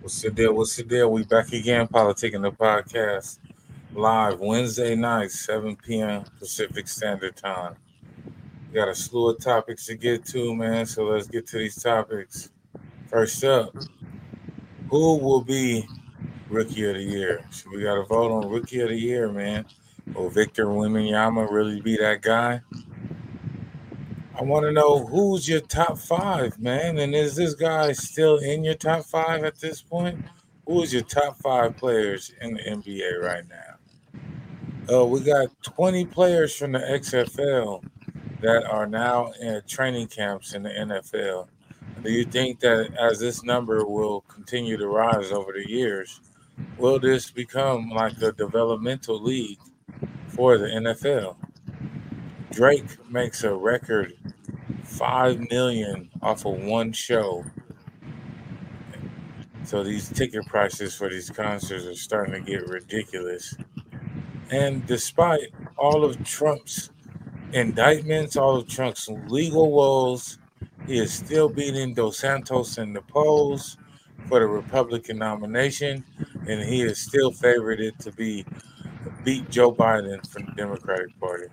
What's the deal? What's the deal? We back again, Politicking the Podcast, live Wednesday night, 7 p.m. Pacific Standard Time. We got a slew of topics to get to, man, so let's get to these topics. First up, who will be Rookie of the Year? So we got to vote on Rookie of the Year, man. Will Victor Wembanyama really be that guy? I want to know who's your top five, man, and is this guy still in your top five at this point? Who is your top five players in the NBA right now? We got 20 players from the XFL that are now in training camps in the NFL. Do you think that as this number will continue to rise over the years, will this become like a developmental league for the NFL? Drake makes a record 5 million off of one show. So these ticket prices for these concerts are starting to get ridiculous. And despite all of Trump's indictments, all of Trump's legal woes, he is still beating Dos Santos in the polls for the Republican nomination, and he is still favored to beat Joe Biden from the Democratic Party.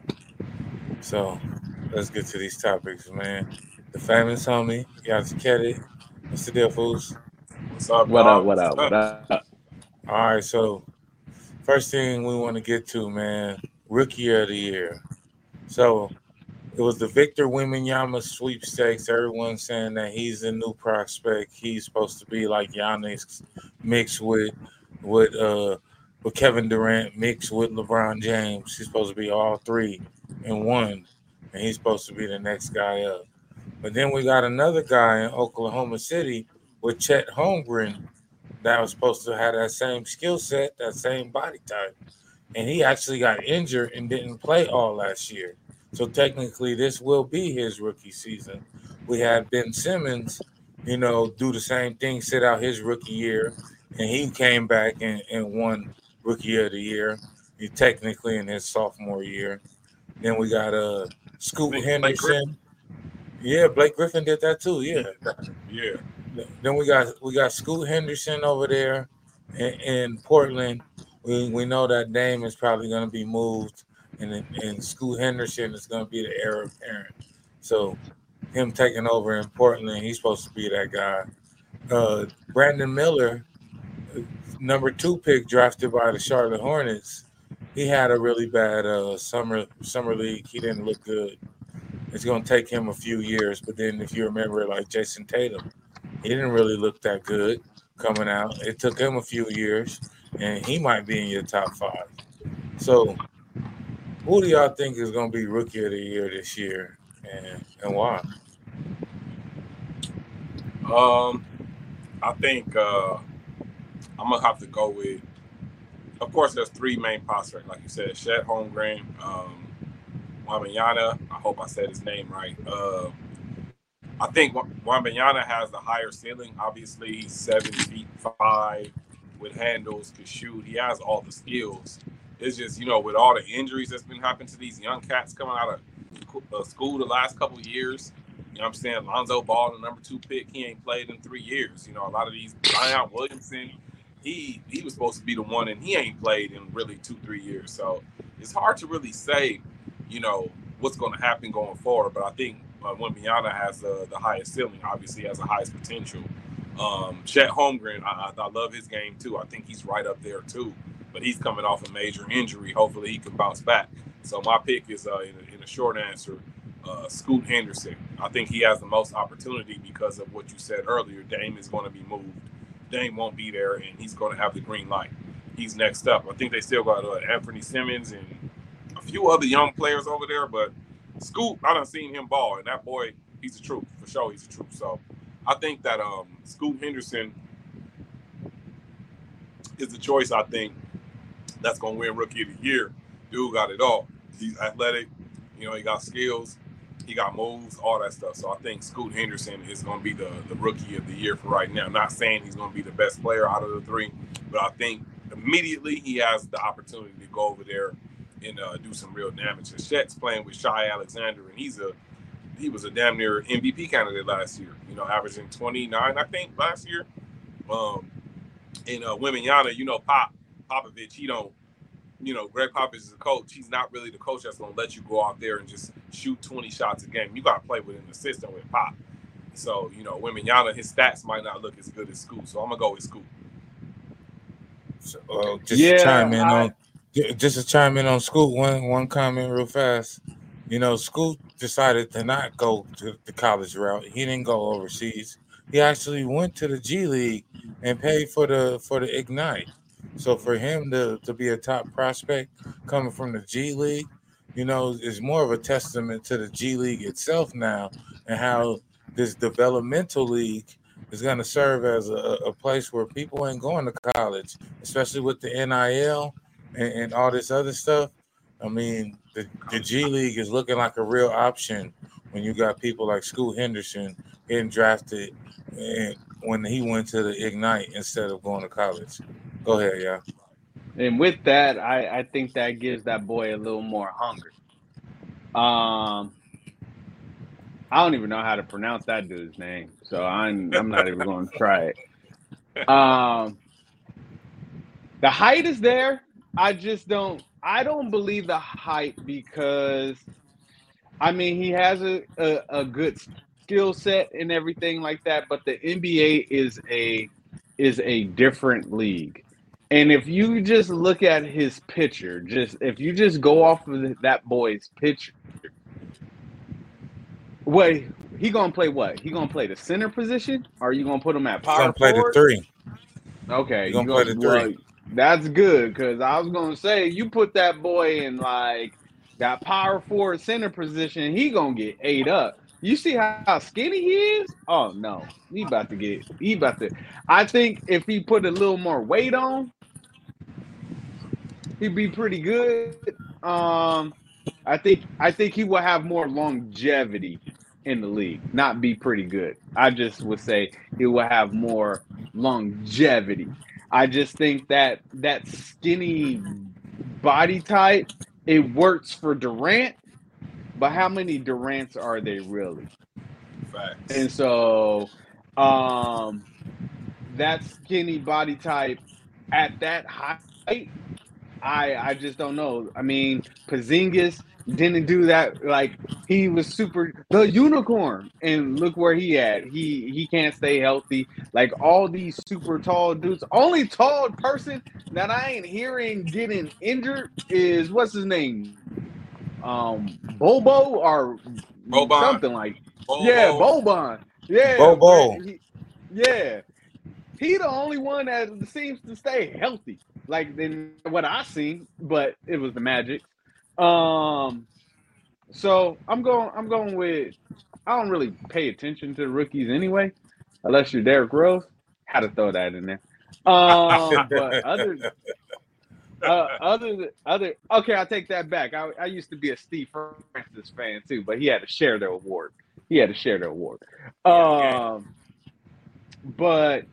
So let's get to these topics, man. The famous homie, Yaziketi. What's the deal, fools? What's up, What up? dog? What What's up? What up? up? All right, so first thing we want to get to, man, Rookie of the Year. So it was the Victor Wembanyama sweepstakes. Everyone's saying that he's a new prospect. He's supposed to be like Giannis mixed with uh with Kevin Durant mixed with LeBron James. He's supposed to be all three in one, and he's supposed to be the next guy up. But then we got another guy in Oklahoma City with Chet Holmgren that was supposed to have that same skill set, that same body type. And he actually got injured and didn't play all last year. So technically, this will be his rookie season. We had Ben Simmons, do the same thing, sit out his rookie year, and he came back and won rookie of the year. He technically in his sophomore year. Then we got I Scoot think Blake Griffin. Henderson. Yeah, Blake Griffin did that too. Yeah. Yeah. Then we got Scoot Henderson over there in Portland. We know that Dame is probably going to be moved, and Scoot Henderson is going to be the heir apparent. So him taking over in Portland, he's supposed to be that guy. Brandon Miller, number 2 pick drafted by the Charlotte Hornets, he had a really bad summer league. He didn't look good. It's going to take him a few years, but then if you remember, like Jason Tatum, he didn't really look that good coming out. It took him a few years, and he might be in your top five. So, who do y'all think is going to be Rookie of the Year this year, and why? I think I'm gonna have to go with. Of course, there's three main prospects, like you said, Chet Holmgren, Wembanyama. I hope I said his name right. I think Wembanyama has the higher ceiling. Obviously, he's 7'5" with handles, can shoot. He has all the skills. It's just, with all the injuries that's been happening to these young cats coming out of school the last couple of years. You know what I'm saying? Lonzo Ball, the number 2 pick, he ain't played in 3 years. A lot of these, Zion Williamson, he was supposed to be the one, and he ain't played in really 2-3 years. So it's hard to really say, what's going to happen going forward. But I think Wembanyama has the highest ceiling, obviously has the highest potential. Chet Holmgren, I love his game too. I think he's right up there too. But he's coming off a major injury. Hopefully he can bounce back. So my pick is, in a short answer, Scoot Henderson. I think he has the most opportunity because of what you said earlier. Dame is going to be moved. Dame won't be there, and he's going to have the green light. He's next up. I think they still got Anthony Simmons and a few other young players over there, but Scoot, I done seen him ball, and that boy, he's a truth. For sure, he's a truth. So I think that Scoot Henderson is the choice, I think, that's going to win Rookie of the Year. Dude got it all. He's athletic. He got skills. He got moves, all that stuff. So I think Scoot Henderson is going to be the Rookie of the Year for right now. I'm not saying he's going to be the best player out of the three, but I think immediately he has the opportunity to go over there and do some real damage. Chet's playing with Shai Alexander, and he was a damn near MVP candidate last year. Averaging 29, I think, last year. And Wembanyama, Popovich, he don't. Greg Popovich is a coach. He's not really the coach that's going to let you go out there and just shoot 20 shots a game. You got to play within the system with Pop. So, Wembanyama, his stats might not look as good as Scoot. So I'm going to go with Scoot. So, just to chime in on Scoot, one comment real fast. Scoot decided to not go to the college route. He didn't go overseas. He actually went to the G League and paid for the Ignite. So for him to be a top prospect coming from the G League, is more of a testament to the G League itself now, and how this developmental league is going to serve as a place where people ain't going to college, especially with the NIL and all this other stuff. I mean, the G League is looking like a real option when you got people like Scoot Henderson getting drafted when he went to the Ignite instead of going to college. Go ahead, yeah. And with that, I think that gives that boy a little more hunger. I don't even know how to pronounce that dude's name, so I'm not even going to try it. The height is there. I don't believe the height because, he has a good skill set and everything like that, but the NBA is a different league. And if you just look at his picture, if you just go off of that boy's picture, he gonna play what? He gonna play the center position, or are you gonna put him at power forward? He's gonna play the 3. Okay, he's gonna play the 3. Well, that's good, because I was gonna say you put that boy in like that power forward center position, he gonna get ate up. You see how skinny he is? Oh no, he about to. I think if he put a little more weight on, he'd be pretty good. I think he will have more longevity in the league, not be pretty good. I just would say he will have more longevity. I just think that skinny body type, it works for Durant, but how many Durants are they really? Facts. And so that skinny body type at that height, I just don't know. Porzingis didn't do that. Like, he was the unicorn, and look where he at. He can't stay healthy. Like, all these super tall dudes. Only tall person that I ain't hearing getting injured is, what's his name? Bobo or Boban. Something like. Bobo. Yeah, Boban. Yeah, Bobo. He the only one that seems to stay healthy. Like, than what I seen, but it was the Magic. So I'm going with. I don't really pay attention to the rookies anyway, unless you're Derrick Rose. Had to throw that in there. But other. Okay, I'll take that back. I used to be a Steve Francis fan too, but he had to share the award. But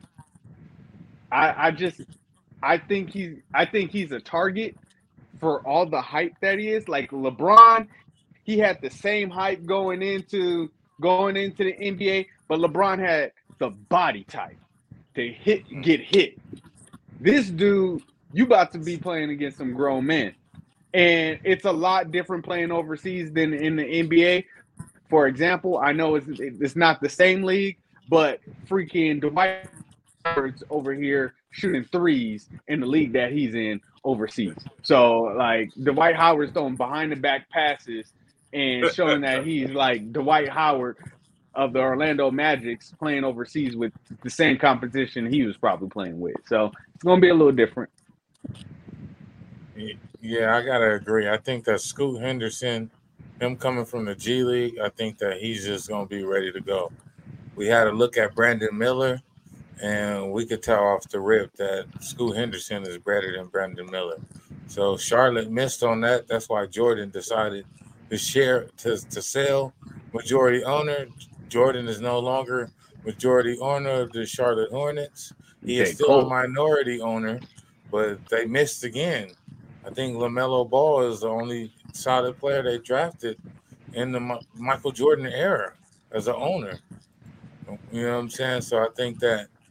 I think he's a target for all the hype that he is. Like LeBron, he had the same hype going into the NBA, but LeBron had the body type to get hit. This dude, you about to be playing against some grown men, and it's a lot different playing overseas than in the NBA. For example, I know it's not the same league, but freaking Dwight Howard's over here shooting threes in the league that he's in overseas. So, like, Dwight Howard's throwing behind the back passes and showing that he's like Dwight Howard of the Orlando Magic playing overseas with the same competition he was probably playing with. So it's going to be a little different. Yeah, I got to agree. I think that Scoot Henderson, him coming from the G League, I think that he's just going to be ready to go. We had a look at Brandon Miller, and we could tell off the rip that Scoot Henderson is better than Brandon Miller. So Charlotte missed on that. That's why Jordan decided to sell majority owner. Jordan is no longer majority owner of the Charlotte Hornets. He is still a minority owner, but they missed again. I think LaMelo Ball is the only solid player they drafted in the Michael Jordan era as an owner. You know what I'm saying? So I think that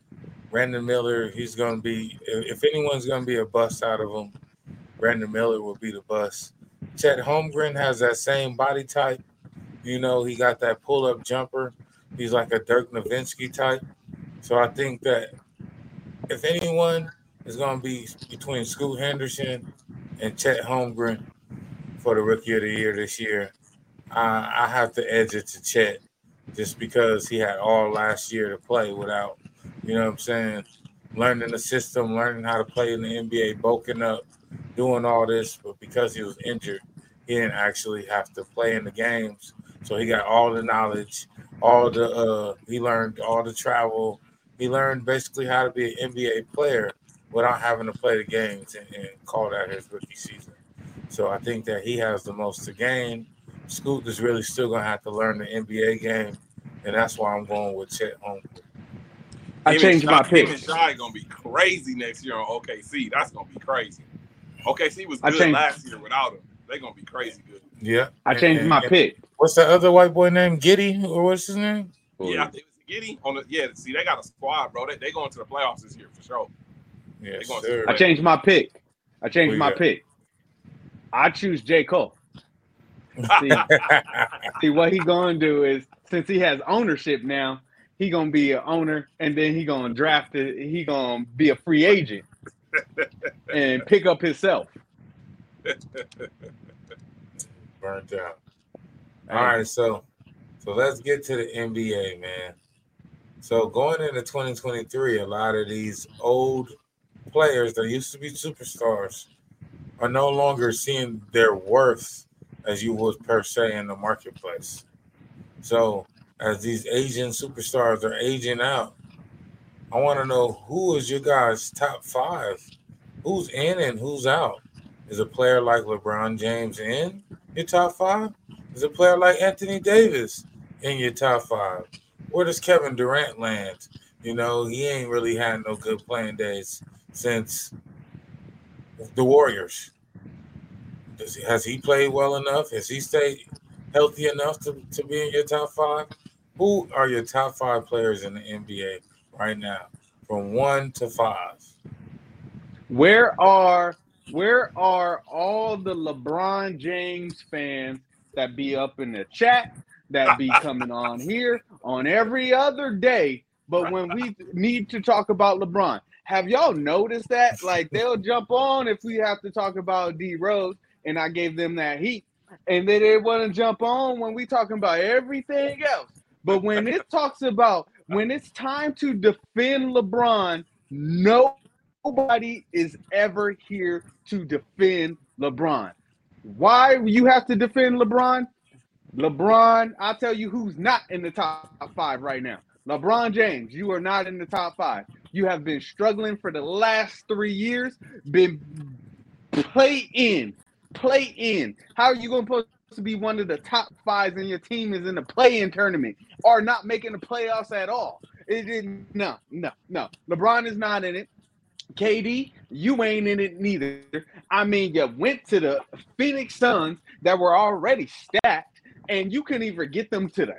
Brandon Miller, he's going to be, if anyone's going to be a bust out of him, Brandon Miller will be the bust. Chet Holmgren has that same body type. You know, he got that pull-up jumper. He's like a Dirk Nowitzki type. So I think that if anyone is going to be between Scoot Henderson and Chet Holmgren for the Rookie of the Year this year, I have to edge it to Chet just because he had all last year to play without, you know what I'm saying, learning the system, learning how to play in the NBA, bulking up, doing all this. But because he was injured, he didn't actually have to play in the games. So he got all the knowledge, he learned all the travel. He learned basically how to be an NBA player without having to play the games and call that his rookie season. So I think that he has the most to gain. Scoot is really still going to have to learn the NBA game, and that's why I'm going with Chet Holmgren. I changed my pick. Him and Shai going to be crazy next year on OKC. That's going to be crazy. OKC was good last year without him. They're going to be crazy good. Yeah. I changed my pick. What's that other white boy named? Giddy? Or what's his name? Yeah, I think it's Giddy. See, they got a squad, bro. They going to the playoffs this year for sure. Yes, sir. I changed my pick. Pick. I choose J. Cole. See, what he gonna do is, since he has ownership now, he gonna be an owner, and then he gonna draft it. He gonna be a free agent and pick up himself. Burnt out. All right, so let's get to the NBA, man. So going into 2023, a lot of these old players that used to be superstars are no longer seeing their worth as you would per se in the marketplace. So as these Asian superstars are aging out, I want to know, who is your guys' top 5? Who's in and who's out? Is a player like LeBron James in your top 5? Is a player like Anthony Davis in your top 5? Where does Kevin Durant land? You know, he ain't really had no good playing days since the Warriors. Has he played well enough? Has he stayed healthy enough to be in your top 5? Who are your top 5 players in the NBA right now, from 1 to 5? Where are all the LeBron James fans that be up in the chat, that be coming on here on every other day? But when we need to talk about LeBron, have y'all noticed that? Like, they'll jump on if we have to talk about D Rose, and I gave them that heat, and then they want to jump on when we talking about everything else. But when it's time to defend LeBron, nobody is ever here to defend LeBron. Why you have to defend LeBron? LeBron, I'll tell you who's not in the top 5 right now. LeBron James, you are not in the top 5. You have been struggling for the last 3 years, been play in. How are you going to be one of the top 5s and your team is in the play-in tournament or not making the playoffs at all? No. LeBron is not in it. KD, you ain't in it neither. I mean, you went to the Phoenix Suns that were already stacked, and you couldn't even get them to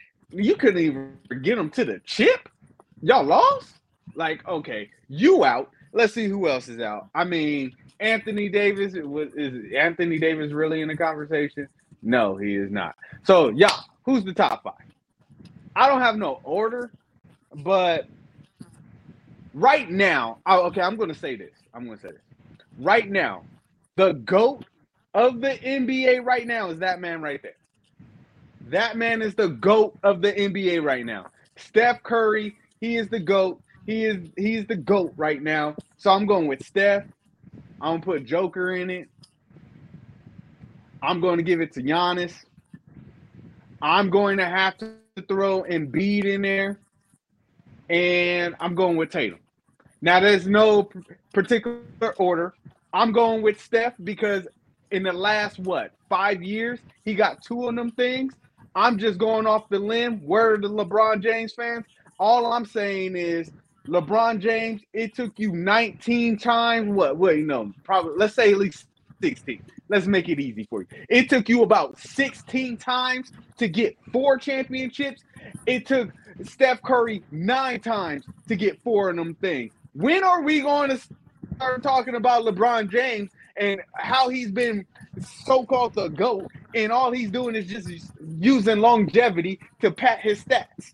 the chip. Y'all lost? Like, okay, you out. Let's see who else is out. I mean, Anthony Davis, is Anthony Davis really in the conversation? No, he is not. So, y'all, who's the top 5? I don't have no order, but right now, I'm going to say this. Right now, the GOAT of the NBA right now is that man right there. That man is the GOAT of the NBA right now. Steph Curry, he is the GOAT. He's the GOAT right now. So I'm going with Steph. I'm going to put Joker in it. I'm going to give it to Giannis. I'm going to have to throw Embiid in there. And I'm going with Tatum. Now, there's no particular order. I'm going with Steph because in the last, 5 years, he got 2 of them things. I'm just going off the limb. Word to LeBron James fans. All I'm saying is, LeBron James, it took you 19 times. Probably, let's say at least 16. Let's make it easy for you. It took you about 16 times to get 4 championships. It took Steph Curry 9 times to get 4 of them things. When are we going to start talking about LeBron James and how he's been so-called the GOAT, and all he's doing is just using longevity to pad his stats?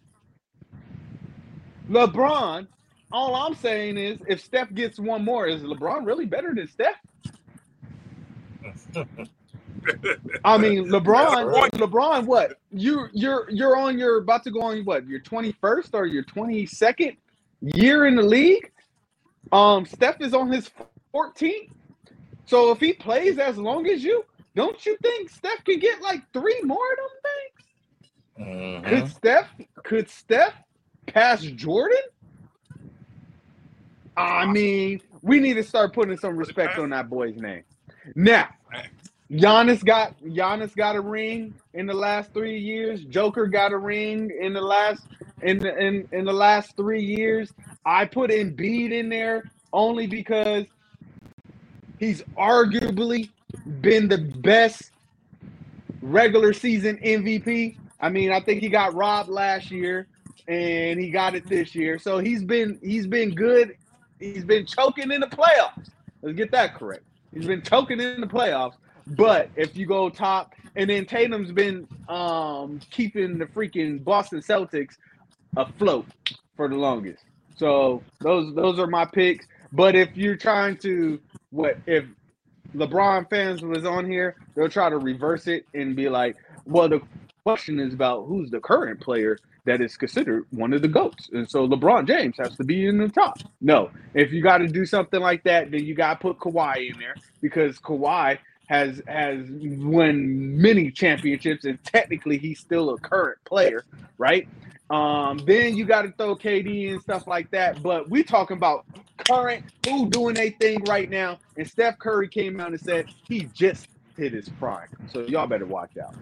LeBron, all I'm saying is, if Steph gets one more, is LeBron really better than Steph? I mean, LeBron, what? You're on your about to go on what? Your 21st or your 22nd year in the league? Steph is on his 14th. So if he plays as long as you, don't you think Steph could get like 3 more of them things? Mm-hmm. Could Steph pass Jordan? I mean, we need to start putting some respect on that boy's name. Now, Giannis got a ring in the last 3 years. Joker got a ring in the last 3 years. I put Embiid in there only because he's arguably been the best regular season MVP. I mean, I think he got robbed last year and he got it this year. So he's been good. He's been choking in the playoffs. Let's get that correct. He's been choking in the playoffs. But if you go top, and then Tatum's been keeping the freaking Boston Celtics afloat for the longest. So those are my picks. But if you're trying to, if LeBron fans was on here, they'll try to reverse it and be like, well, the question is about who's the current player that is considered one of the GOATs. And so LeBron James has to be in the top. No, if you got to do something like that, then you got to put Kawhi in there, because Kawhi has won many championships, and technically he's still a current player, right? Then you got to throw KD and stuff like that. But we talking about current, who doing their thing right now. And Steph Curry came out and said he just hit his prime. So y'all better watch out.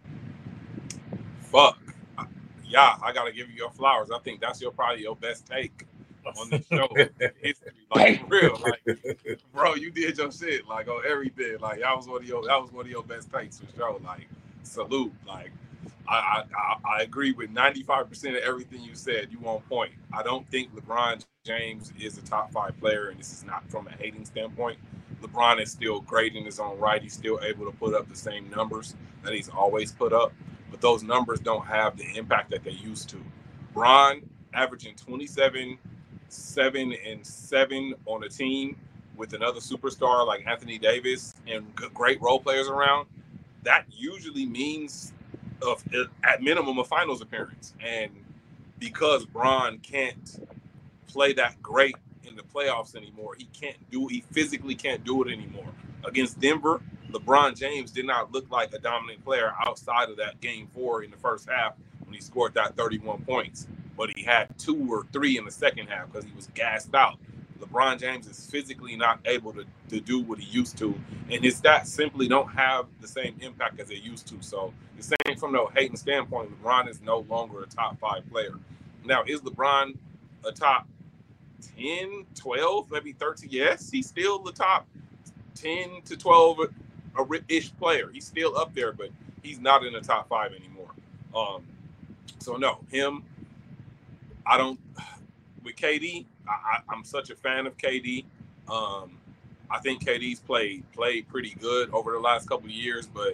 Fuck. Yeah, I gotta give you your flowers. I think that's probably your best take on the show. History, like, for real, like, bro, you did your shit, like, on everything. Like, that was one of your best takes for sure. Like, salute. Like, I agree with 95% of everything you said. You on point. I don't think LeBron James is a top 5 player, and this is not from a hating standpoint. LeBron is still great in his own right. He's still able to put up the same numbers that he's always put up. But those numbers don't have the impact that they used to. Bron averaging 27, 7, and 7 on a team with another superstar like Anthony Davis and great role players around, that usually means at minimum a finals appearance. And because Bron can't play that great in the playoffs anymore, he physically can't do it anymore. Against Denver, LeBron James did not look like a dominant player outside of that game 4 in the first half when he scored that 31 points. But he had 2 or 3 in the second half because he was gassed out. LeBron James is physically not able to do what he used to, and his stats simply don't have the same impact as they used to. So the same from the hating standpoint, LeBron is no longer a top 5 player. Now, is LeBron a top 10, 12, maybe 13? Yes, he's still the top 10 to 12 ish player. He's still up there, but he's not in the top 5 anymore. So no, him. I don't. With KD, I'm such a fan of KD. I think KD's played pretty good over the last couple of years, but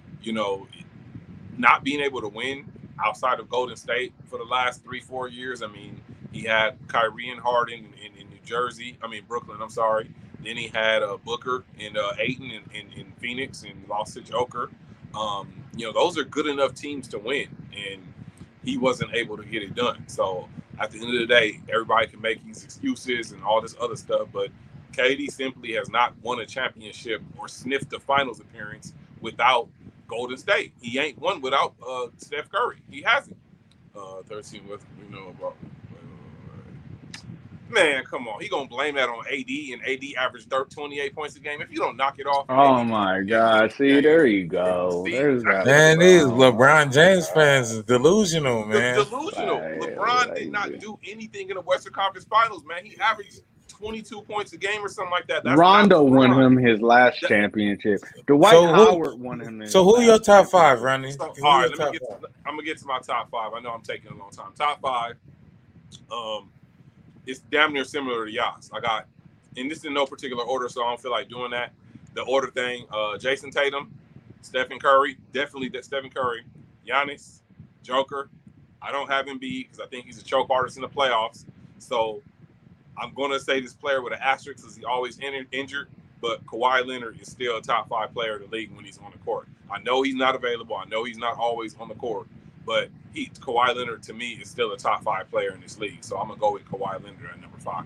not being able to win outside of Golden State for the last 3-4 years. I mean, he had Kyrie and Harden in Brooklyn. I'm sorry. Then he had Booker and Ayton in Phoenix and lost to Joker. Those are good enough teams to win, and he wasn't able to get it done. So at the end of the day, everybody can make these excuses and all this other stuff, but KD simply has not won a championship or sniffed a finals appearance without Golden State. He ain't won without Steph Curry. He hasn't. 13 with about. Man, come on. He going to blame that on AD, and AD averaged 28 points a game. If you don't knock it off. Oh, my God. See, there you go. There's that. Man, these LeBron James fans is delusional, man. Delusional. LeBron did not do anything in the Western Conference Finals, man. He averaged 22 points a game or something like that. That's Rondo not won LeBron. him his last championship. Dwight Howard won him. So who your top five, Ronnie? So, all right, I'm gonna get to my top five. I know I'm taking a long time. Top five. It's damn near similar to Yas. I got, and this is in no particular order, so I don't feel like doing that. The order thing: Jason Tatum, Stephen Curry, definitely Stephen Curry, Giannis, Joker. I don't have Embiid because I think he's a choke artist in the playoffs. So I'm going to say this player with an asterisk because he's always injured. But Kawhi Leonard is still a top 5 player in the league when he's on the court. I know he's not available. I know he's not always on the court. But Kawhi Leonard, to me, is still a top 5 player in this league. So I'm going to go with Kawhi Leonard at number 5.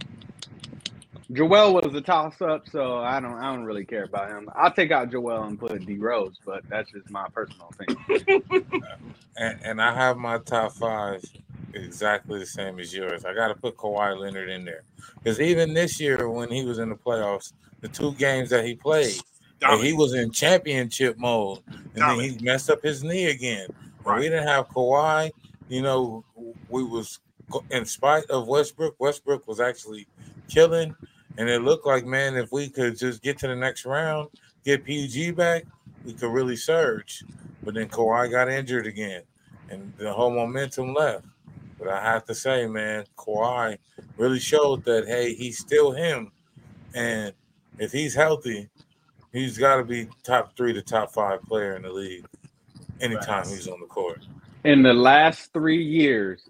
Joel was a toss-up, so I don't really care about him. I'll take out Joel and put D Rose, but that's just my personal opinion. and I have my top 5 exactly the same as yours. I got to put Kawhi Leonard in there because even this year when he was in the playoffs, the 2 games that he played, he was in championship mode, and then he messed up his knee again. Right. We didn't have Kawhi. You know, we was in spite of Westbrook. Westbrook was actually killing. And it looked like, man, if we could just get to the next round, get PG back, we could really surge. But then Kawhi got injured again, and the whole momentum left. But I have to say, man, Kawhi really showed that, hey, he's still him. And if he's healthy, he's got to be top 3 to top 5 player in the league anytime he's on the court. In the last 3 years,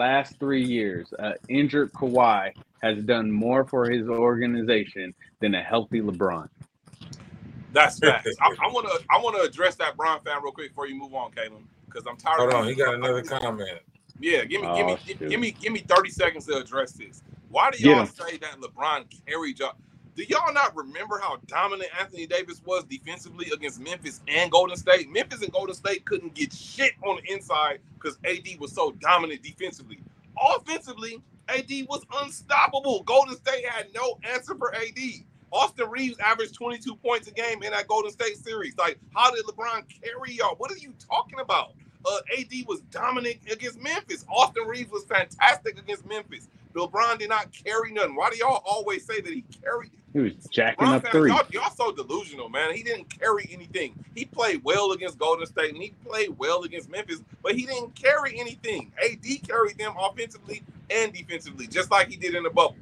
injured Kawhi has done more for his organization than a healthy LeBron. That's facts. I want to address that Bron fan real quick before you move on, Caleb, because I'm tired. Hold on, he got another comment. Yeah, give me 30 seconds to address this. Why do y'all say that LeBron carried y'all? Do y'all not remember how dominant Anthony Davis was defensively against Memphis and Golden State? Memphis and Golden State couldn't get shit on the inside because AD was so dominant defensively. Offensively, AD was unstoppable. Golden State had no answer for AD. Austin Reeves averaged 22 points a game in that Golden State series. Like, how did LeBron carry y'all? What are you talking about? AD was dominant against Memphis. Austin Reeves was fantastic against Memphis. LeBron did not carry nothing. Why do y'all always say that he carried? He was jacking up 3. Y'all so delusional, man. He didn't carry anything. He played well against Golden State, and he played well against Memphis, but he didn't carry anything. AD carried them offensively and defensively, just like he did in the bubble.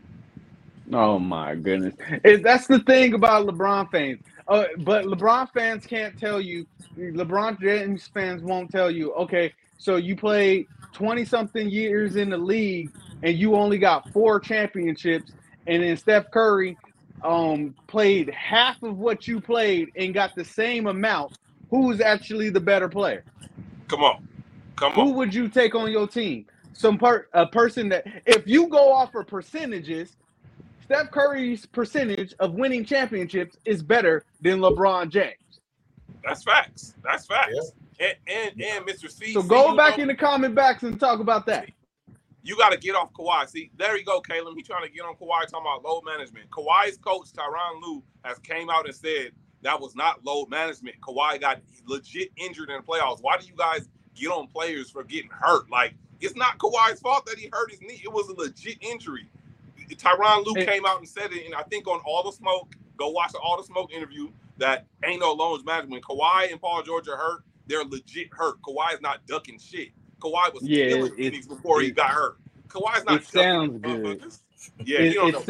Oh, my goodness. That's the thing about LeBron fans. But LeBron fans can't tell you, LeBron James fans won't tell you, okay, so you played 20-something years in the league, and you only got 4 championships, and then Steph Curry played half of what you played and got the same amount. Who's actually the better player? Come on. Who would you take on your team? A person that, if you go off of percentages, Steph Curry's percentage of winning championships is better than LeBron James. That's facts. Yeah. And Mr. C. So go back in the comment box and talk about that. You got to get off Kawhi. See, there you go, Caleb. He's trying to get on Kawhi talking about load management. Kawhi's coach, Tyronn Lue, has came out and said that was not load management. Kawhi got legit injured in the playoffs. Why do you guys get on players for getting hurt? Like, it's not Kawhi's fault that he hurt his knee. It was a legit injury. Tyronn Lue came out and said it, and I think on All the Smoke, go watch the All the Smoke interview, that ain't no load management. Kawhi and Paul George are hurt. They're legit hurt. Kawhi's not ducking shit. Kawhi was killing Phoenix before he got hurt. Kawhi's not. It sounds good. Yeah,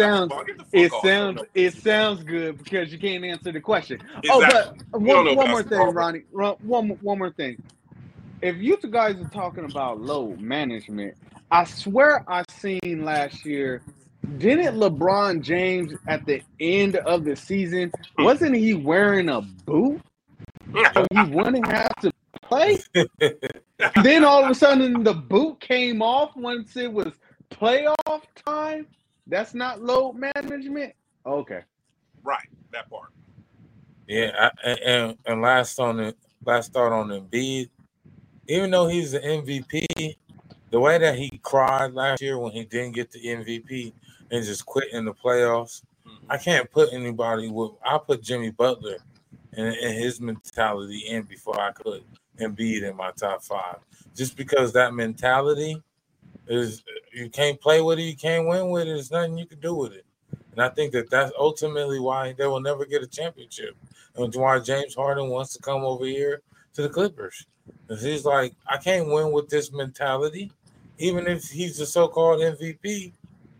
it sounds good because you can't answer the question. Exactly. Oh, but one more thing, Ronnie. One more thing. If you two guys are talking about load management, I swear I seen last year. Didn't LeBron James at the end of the season, wasn't he wearing a boot? So he wouldn't have to play? Then all of a sudden the boot came off once it was playoff time? That's not load management? Okay. Right, that part. Yeah, and last thought on Embiid, even though he's the MVP, the way that he cried last year when he didn't get the MVP and just quit in the playoffs, I can't put anybody with. I'll put Jimmy Butler and his mentality in before I put Embiid in my top 5. Just because that mentality is, you can't play with it, you can't win with it. There's nothing you can do with it. And I think that's ultimately why they will never get a championship, and why James Harden wants to come over here to the Clippers. Because he's like, I can't win with this mentality. Even if he's the so-called MVP,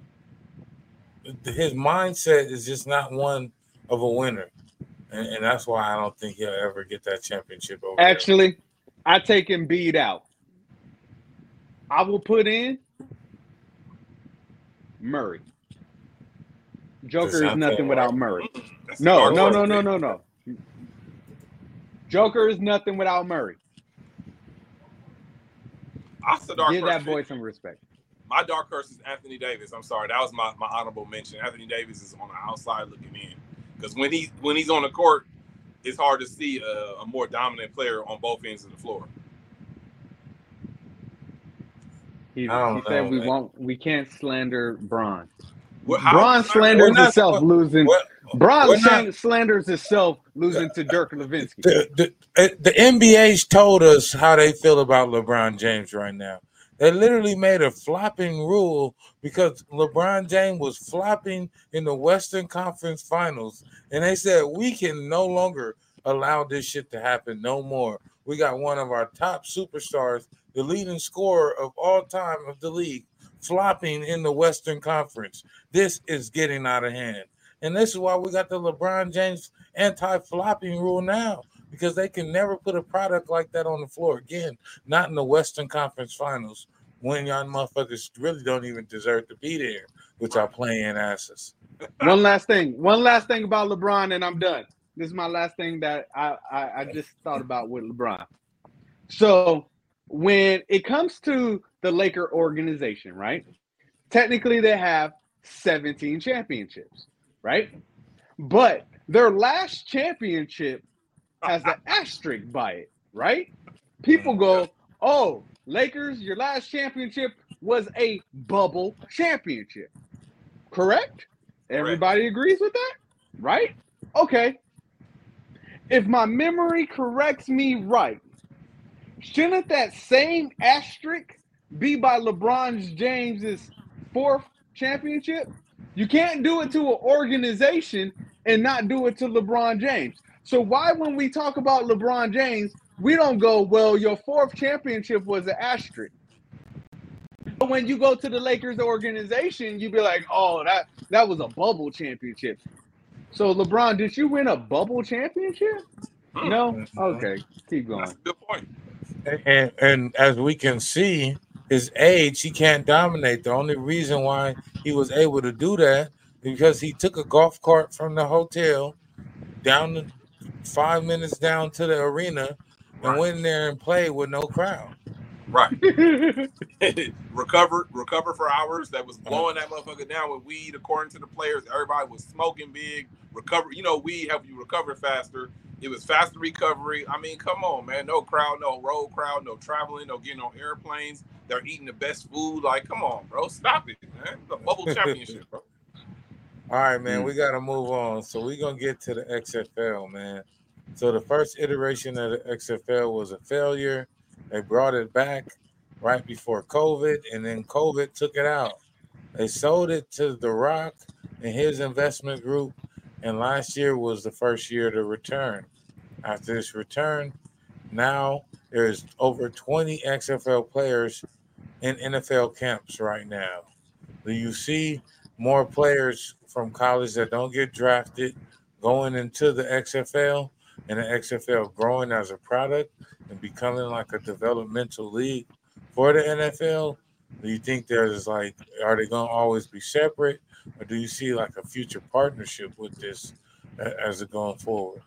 his mindset is just not one of a winner. And that's why I don't think he'll ever get that championship over Actually, I take Embiid out. I will put in Murray. Joker is nothing without Murray. No. Joker is nothing without Murray. Give that boy some respect. My dark horse is Anthony Davis. I'm sorry, that was my honorable mention. Anthony Davis is on the outside looking in, because when he's on the court, it's hard to see a more dominant player on both ends of the floor. He said we can't slander Bron. How Bron slanders himself losing. Bron slanders himself losing to Dirk Nowitzki. The NBA's told us how they feel about LeBron James right now. They literally made a flopping rule because LeBron James was flopping in the Western Conference Finals, and they said we can no longer allow this shit to happen no more. We got one of our top superstars, the leading scorer of all time of the league, flopping in the Western Conference. This is getting out of hand. And this is why we got the LeBron James anti-flopping rule now, because they can never put a product like that on the floor again, not in the Western Conference Finals, when y'all motherfuckers really don't even deserve to be there, which are playing asses. One last thing about LeBron, and I'm done. This is my last thing that I just thought about with LeBron. So when it comes to the Laker organization, right? Technically, they have 17 championships, right? But their last championship has an asterisk by it, right? People go, oh, Lakers, your last championship was a bubble championship. Correct? Everybody agrees with that? Right? Okay. If my memory corrects me right, shouldn't that same asterisk be by LeBron James's 4th championship? You can't do it to an organization and not do it to LeBron James. So why, when we talk about LeBron James, we don't go, well, your 4th championship was an asterisk. But when you go to the Lakers organization, you be like, oh, that was a bubble championship. So, LeBron, did you win a bubble championship? No? Okay, keep going. That's a good point. And as we can see, his age, he can't dominate. The only reason why he was able to do that is because he took a golf cart from the hotel down 5 minutes down to the arena and went in there and played with no crowd. Right. recover for hours. That was blowing that motherfucker down with weed, according to the players. Everybody was smoking big. Recover. Weed help you recover faster. It was faster recovery. I mean, come on, man. No crowd, no road crowd, no traveling, no getting on airplanes. They're eating the best food. Like, come on, bro. Stop it, man. The bubble championship, bro. All right, man. We got to move on. So we're going to get to the XFL, man. So the first iteration of the XFL was a failure. They brought it back right before COVID, and then COVID took it out. They sold it to The Rock and his investment group, and last year was the first year to return. After this return, now there's over 20 XFL players in NFL camps right now. Do you see more players from college that don't get drafted going into the XFL, and the XFL growing as a product and becoming like a developmental league for the NFL? Do you think there's are they going to always be separate, or do you see like a future partnership with this as it going forward?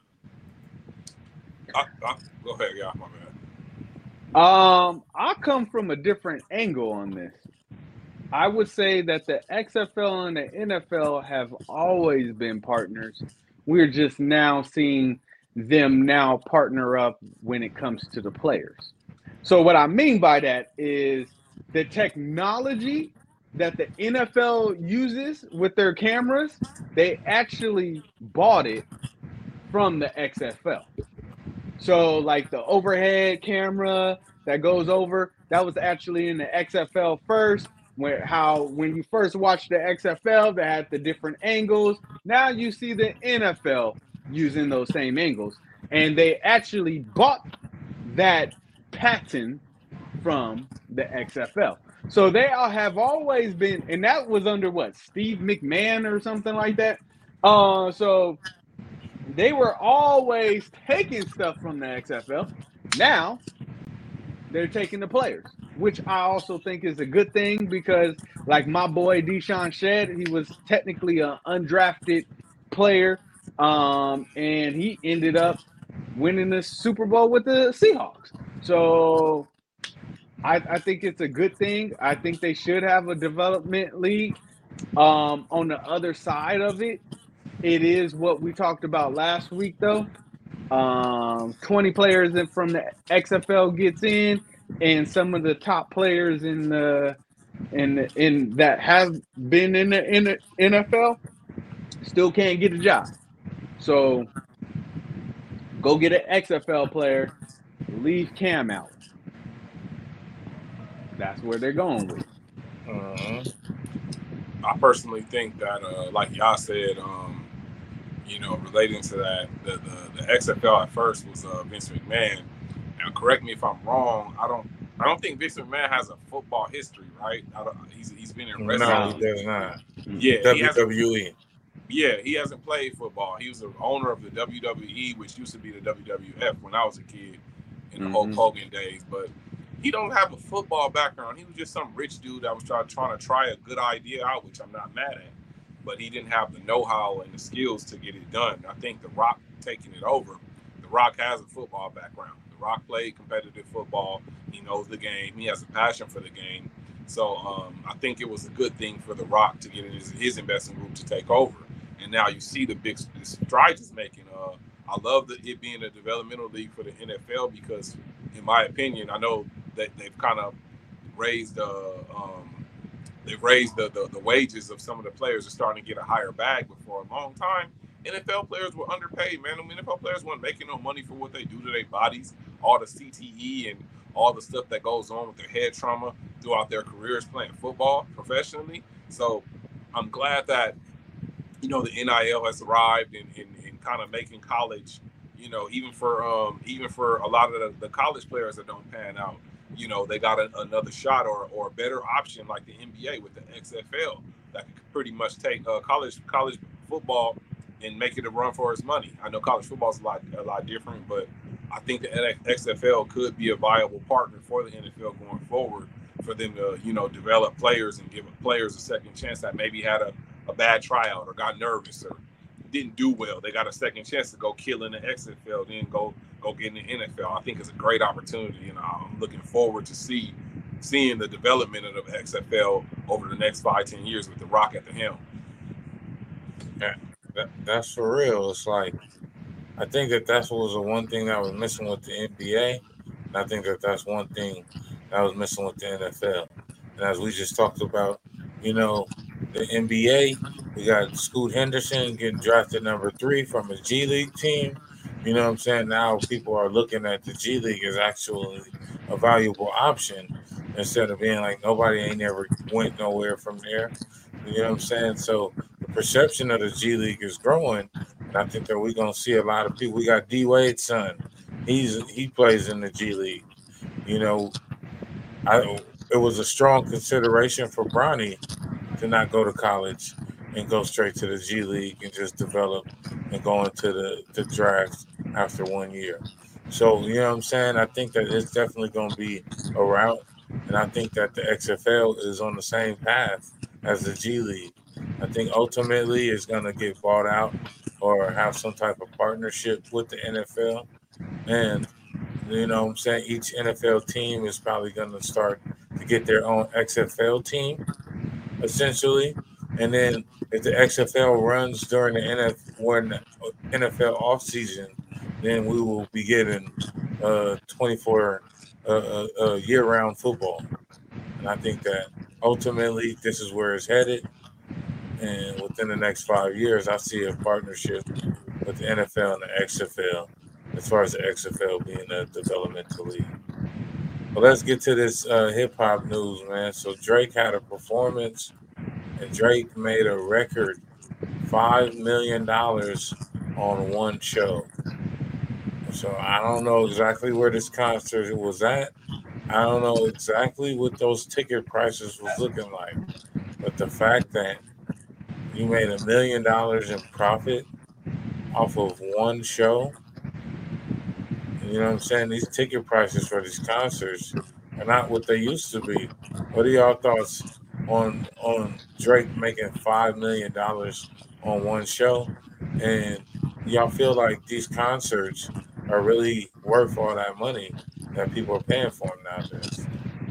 Go ahead, yeah, my man. I come from a different angle on this. I would say that the XFL and the NFL have always been partners. We're just now seeing them now partner up when it comes to the players. So what I mean by that is the technology that the NFL uses with their cameras, they actually bought it from the XFL. So like the overhead camera that goes over, that was actually in the XFL first. when you first watched the XFL, they had the different angles. Now you see the NFL using those same angles, and they actually bought that patent from the XFL. So they all have always been, and that was under what, Steve McMahon or something like that. So they were always taking stuff from the XFL. Now they're taking the players, which I also think is a good thing because, like my boy Deshaun Shedd, he was technically an undrafted player, and he ended up winning the Super Bowl with the Seahawks. So I think it's a good thing. I think they should have a development league. On the other side of it, it is what we talked about last week, though. 20 players from the XFL gets in, and some of the top players in that have been in the NFL still can't get a job. So go get an XFL player, leave Cam out. That's where they're going with. I personally think that, like y'all said, relating to that, the XFL at first was Vince McMahon. Now, correct me if I'm wrong. I don't think Vince McMahon has a football history, right? He's been in wrestling. No, he does not. Yeah, WWE. He hasn't played football. He was the owner of the WWE, which used to be the WWF when I was a kid in the Hulk Hogan days. But he don't have a football background. He was just some rich dude that was trying to try a good idea out, which I'm not mad at. But he didn't have the know-how and the skills to get it done. I think The Rock taking it over. The Rock has a football background. The Rock played competitive football. He knows the game. He has a passion for the game. So I think it was a good thing for The Rock to get in his investment group to take over. And now you see the big strides he's making. I love it being a developmental league for the NFL because, in my opinion, I know that they've kind of raised the wages of some of the players. Are starting to get a higher bag, but for a long time, NFL players were underpaid, man. I mean, NFL players weren't making no money for what they do to their bodies, all the CTE and all the stuff that goes on with their head trauma throughout their careers playing football professionally. So I'm glad that, the NIL has arrived in kind of making college, even for a lot of the college players that don't pan out, they got another shot or a better option like the NBA with the XFL that could pretty much take college football and make it a run for its money. I know college football is a lot different, but I think the XFL could be a viable partner for the NFL going forward for them to, develop players and give players a second chance that maybe had a bad tryout or got nervous or didn't do well. They got a second chance to go kill in the XFL, then go get in the NFL. I think it's a great opportunity, and I'm looking forward to seeing the development of the XFL over the next 5-10 years with The Rock at the helm. Yeah, that's for real. It's like, I think that was the one thing that was missing with the NBA, and I think that's one thing that was missing with the NFL. And as we just talked about, the NBA, we got Scoot Henderson getting drafted number 3 from a G League team. You know what I'm saying? Now people are looking at the G League as actually a valuable option instead of being like nobody ain't ever went nowhere from there. You know what I'm saying? So the perception of the G League is growing, and I think that we're gonna see a lot of people. We got D Wade's son; he plays in the G League. It was a strong consideration for Bronny to not go to college and go straight to the G League and just develop and go into the draft after 1 year. So, you know what I'm saying? I think that it's definitely going to be a route. And I think that the XFL is on the same path as the G League. I think ultimately it's going to get bought out or have some type of partnership with the NFL. And, you know what I'm saying? Each NFL team is probably going to start to get their own XFL team, essentially. And then if the XFL runs during the NFL offseason, then we will be getting 24 year-round football. And I think that ultimately this is where it's headed. And within the next 5 years, I see a partnership with the NFL and the XFL as far as the XFL being a developmental league. But let's get to this hip hop news, man. So Drake had a performance, and Drake made a record $5 million on one show. So I don't know exactly where this concert was at. I don't know exactly what those ticket prices was looking like. But the fact that you made $1 million in profit off of one show, you know what I'm saying? These ticket prices for these concerts are not what they used to be. What are y'all thoughts on Drake making $5 million on one show? And y'all feel like these concerts are really worth all that money that people are paying for them nowadays?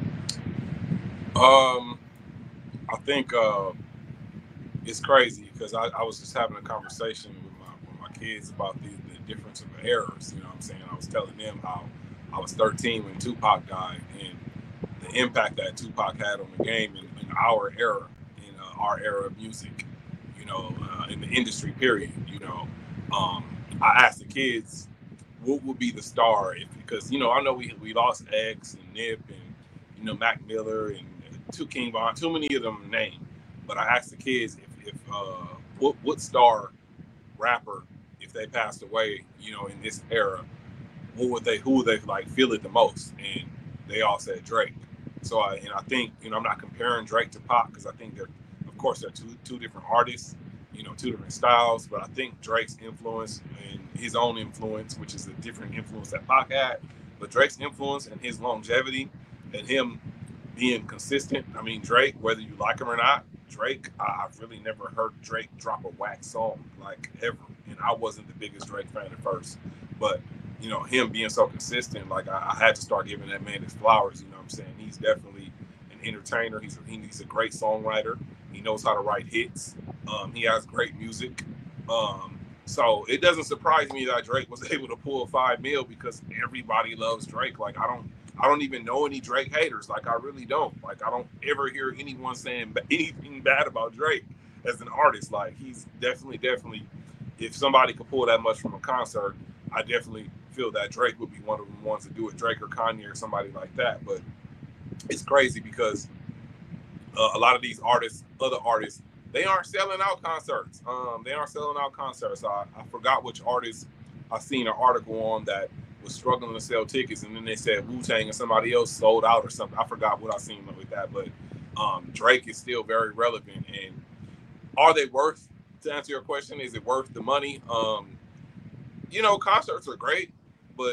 I think it's crazy because I was just having a conversation with my kids about the difference of eras. You know what I'm saying? I was telling them how I was 13 when Tupac died and the impact that Tupac had on the game in our era, in our era of music, in the industry, period. I asked the kids what would be the star because I know we lost X and Nip and Mac Miller and King Von, too many of them named. But I asked the kids if what star rapper, if they passed away, in this era, who would they like feel it the most? And they all said Drake. So I think I'm not comparing Drake to Pac because I think they're two different artists, two different styles. But I think Drake's influence and his own influence, which is a different influence that Pac had, but Drake's influence and his longevity and him being consistent. I mean, Drake, whether you like him or not, Drake, I've really never heard Drake drop a whack song like ever. And I wasn't the biggest Drake fan at first, but him being so consistent, like I had to start giving that man his flowers. You know what I'm saying? He's definitely an entertainer. He's a great songwriter. He knows how to write hits. He has great music. So it doesn't surprise me that Drake was able to pull $5 million because everybody loves Drake. Like I don't even know any Drake haters. Like I really don't. Like I don't ever hear anyone saying anything bad about Drake as an artist. Like he's definitely. If somebody could pull that much from a concert, I definitely feel that Drake would be one of the ones to do it. Drake or Kanye or somebody like that. But it's crazy because a lot of these other artists, they aren't selling out concerts. I forgot which artist I seen an article on that was struggling to sell tickets, and then they said Wu-Tang and somebody else sold out or something. I forgot what I seen with that, but Drake is still very relevant. And are they worth, to answer your question, is it worth the money? Concerts are great, but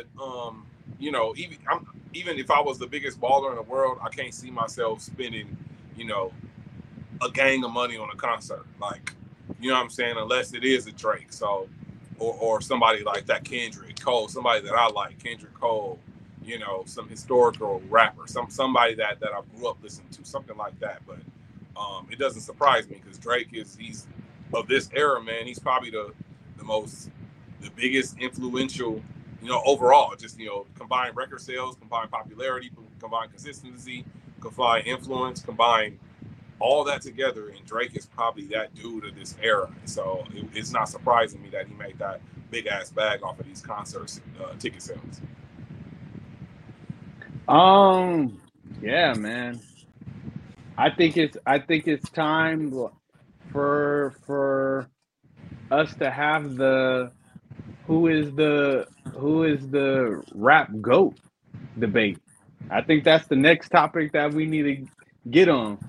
even if I was the biggest baller in the world, I can't see myself spending, a gang of money on a concert. Like, you know what I'm saying? Unless it is a Drake, so or somebody like that, Kendrick Cole, somebody that I like, Kendrick Cole, some historical rapper, somebody that I grew up listening to, something like that. But it doesn't surprise me because Drake he's of this era, man. He's probably the biggest influential, overall, just, combine record sales, combine popularity, combine consistency, combine influence, combine all that together. And Drake is probably that dude of this era. So it's not surprising me that he made that big ass bag off of these concerts, ticket sales. Yeah, man. I think it's time for us to have the who is the rap GOAT debate. I think that's the next topic that we need to get on.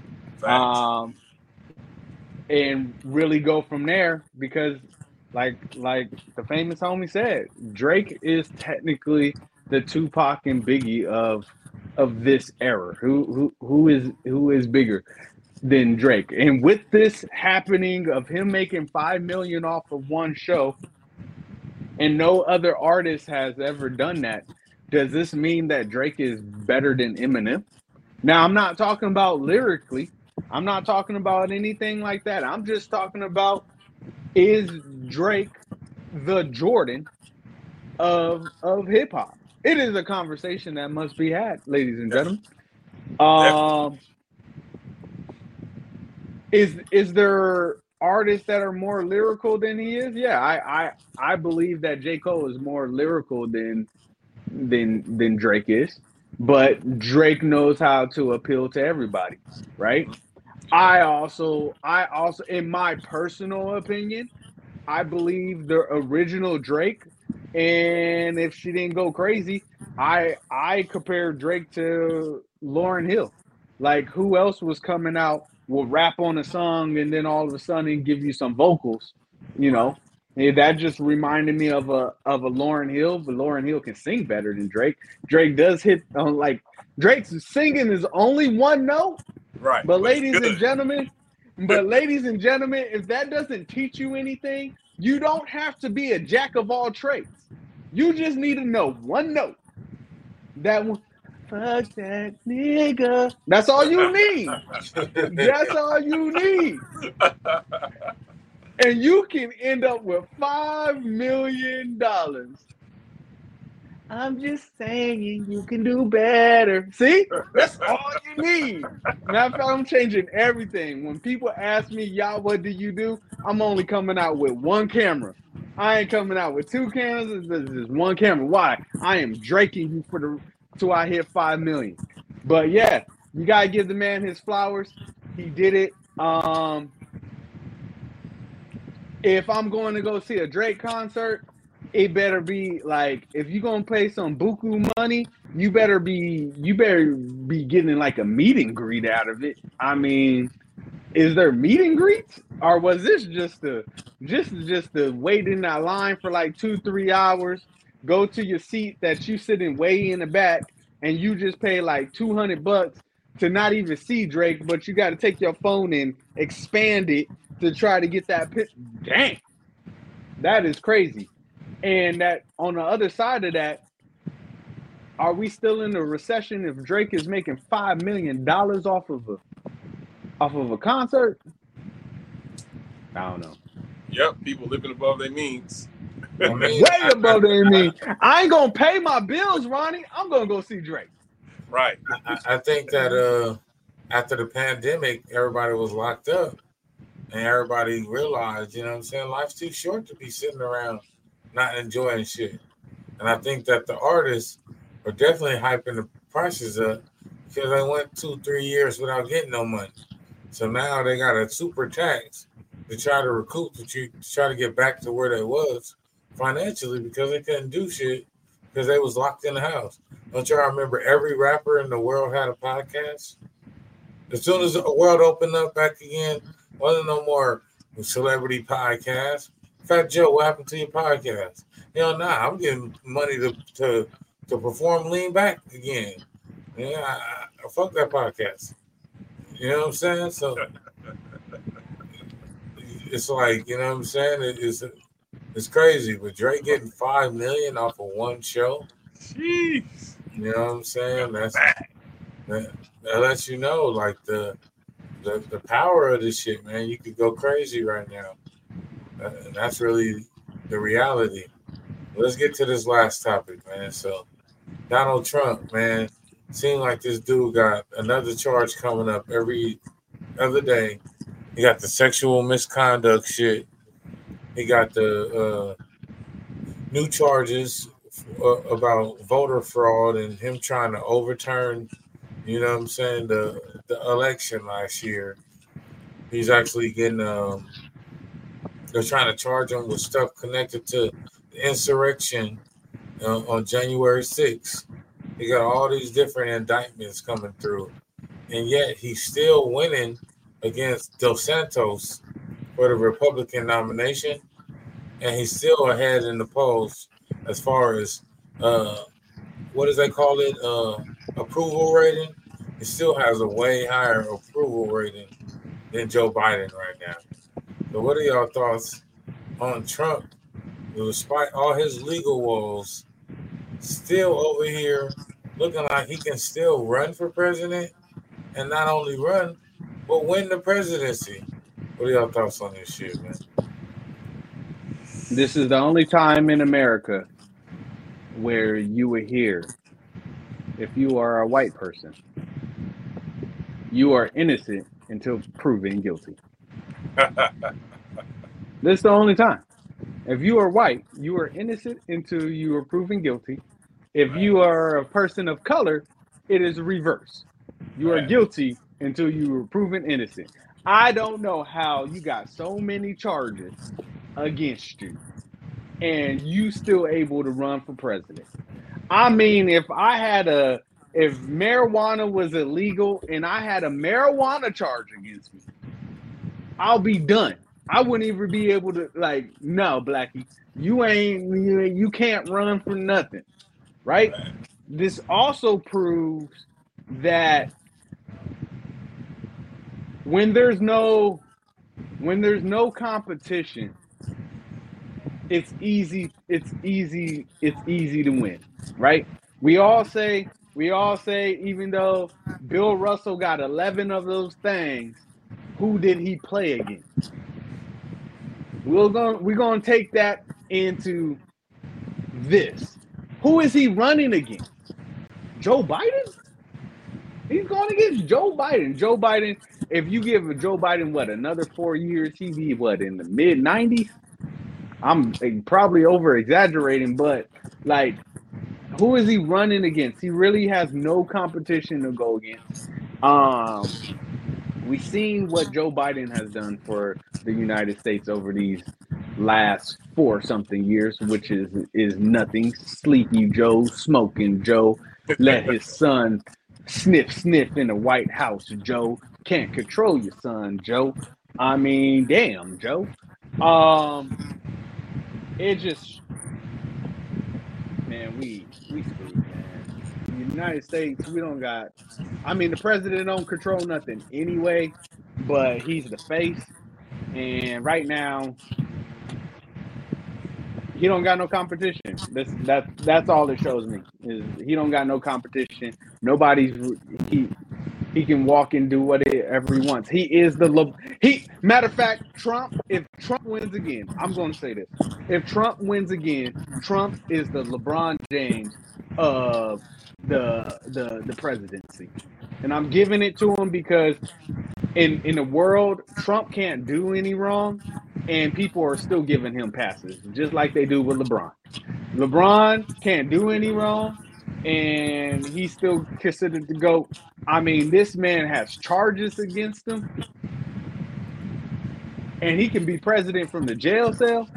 And really go from there because like the famous homie said, Drake is technically the Tupac and Biggie of this era. Who is bigger than Drake? And with this happening of him making $5 million off of one show, and no other artist has ever done that, does this mean that Drake is better than Eminem? Now, I'm not talking about lyrically. I'm not talking about anything like that. I'm just talking about, is Drake the Jordan of hip hop? It is a conversation that must be had, ladies and gentlemen. Is there artists that are more lyrical than he is? Yeah, I believe that J. Cole is more lyrical than Drake is. but Drake knows how to appeal to everybody, right? I also, in my personal opinion, I believe the original Drake, and if she didn't go crazy, I compare Drake to Lauryn Hill. Like, who else was coming out, will rap on a song, and then all of a sudden give you some vocals, you know? And that just reminded me of a Lauryn Hill, but Lauryn Hill can sing better than Drake. Drake does hit on, like, Drake's singing is only one note. Right. But ladies and gentlemen, if that doesn't teach you anything, you don't have to be a jack of all trades. You just need to know one note. That one, fuck that nigga. That's all you need. That's all you need. And you can end up with $5 million. I'm just saying you can do better. See? That's all you need. Matter of fact, I'm changing everything. When people ask me, y'all, what do you do? I'm only coming out with one camera. I ain't coming out with two cameras. This is one camera. Why? I am draking you till I hit 5 million. But yeah, you gotta give the man his flowers. He did it. If I'm going to go see a Drake concert, it better be like, if you're gonna pay some buku money, you better be getting like a meet and greet out of it. I mean, is there meet and greets, or was this just the wait in that line for like 2-3 hours, go to your seat that you sitting way in the back, and you just pay like $200 to not even see Drake, but you got to take your phone and expand it to try to get that picture? Dang, that is crazy. And that, on the other side of that, are we still in a recession if Drake is making $5 million off of a concert? I don't know. Yep, people living above their means. I mean, Way above their means. I ain't gonna pay my bills, Ronnie. I'm gonna go see Drake. Right. I think that after the pandemic, everybody was locked up, and everybody realized, you know what I'm saying, life's too short to be sitting around not enjoying shit. And I think that the artists are definitely hyping the prices up because they went 2-3 years without getting no money. So now they got a super tax to try to recoup, to try to get back to where they was financially, because they couldn't do shit because they was locked in the house. Don't y'all remember every rapper in the world had a podcast? As soon as the world opened up back again, wasn't no more celebrity podcasts. Fat Joe, what happened to your podcast? Hell nah, I'm getting money to perform Lean Back again. Yeah, I fuck that podcast. You know what I'm saying? So it's like, you know what I'm saying? It's crazy. But Drake getting $5 million off of one show. Jeez. You know what I'm saying? That lets you know, like, the power of this shit, man. You could go crazy right now. And that's really the reality. Let's get to this last topic, man. So, Donald Trump, man, seemed like this dude got another charge coming up every other day. He got the sexual misconduct shit. He got the new charges about voter fraud and him trying to overturn, you know what I'm saying, the election last year. He's actually getting they're trying to charge him with stuff connected to the insurrection on January 6th. He got all these different indictments coming through, and yet he's still winning against Dos Santos for the Republican nomination, and he's still ahead in the polls as far as what does they call it, approval rating. He still has a way higher approval rating than Joe Biden right now. So what are y'all thoughts on Trump, who, despite all his legal woes, still over here looking like he can still run for president, and not only run, but win the presidency? What are y'all thoughts on this shit, man? This is the only time in America where you would hear, if you are a white person, you are innocent until proven guilty. This is the only time. If you are white, you are innocent until you are proven guilty. If you are a person of color, it is reverse. You are guilty until you are proven innocent. I don't know how you got so many charges against you and you still able to run for president. I mean, if marijuana was illegal and I had a marijuana charge against me, I'll be done. I wouldn't even be able to no, Blackie, you can't run for nothing, right? This also proves that when there's no competition, it's easy to win, right? We all say, even though Bill Russell got 11 of those things, who did he play against? We're gonna take that into this. Who is he running against? Joe Biden? He's going against Joe Biden. Joe Biden, if you give Joe Biden another 4 years, he'd be in the mid-90s. I'm probably over exaggerating, but who is he running against? He really has no competition to go against. We've seen what Joe Biden has done for the United States over these last 4-something years, which is nothing. Sleepy Joe, smoking Joe, let his son sniff in the White House, Joe. Can't control your son, Joe. I mean, damn, Joe. It just, man, we screwed, man. The United States, we don't got. I mean, the president don't control nothing anyway, but he's the face, and right now, he don't got no competition. That's all it shows me is he don't got no competition. He can walk and do whatever he wants. He is matter of fact, if Trump wins again, I'm going to say this. If Trump wins again, Trump is the LeBron James of the presidency. And I'm giving it to him because in the world, Trump can't do any wrong, and people are still giving him passes, just like they do with LeBron. LeBron can't do any wrong, and he's still considered the GOAT. I mean, this man has charges against him, and he can be president from the jail cell.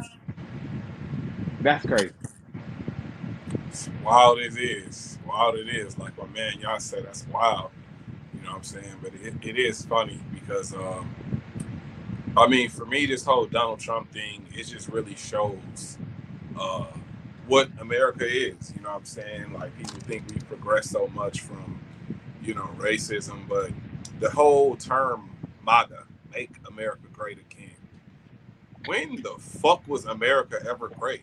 That's crazy. It's wild it is. Like my man, y'all said, that's wild. You know what I'm saying? But it is funny because, I mean, for me, this whole Donald Trump thing, it just really shows what America is. You know what I'm saying? Like, people think we progressed so much from, racism, but the whole term MAGA, Make America Great Again. When the fuck was America ever great?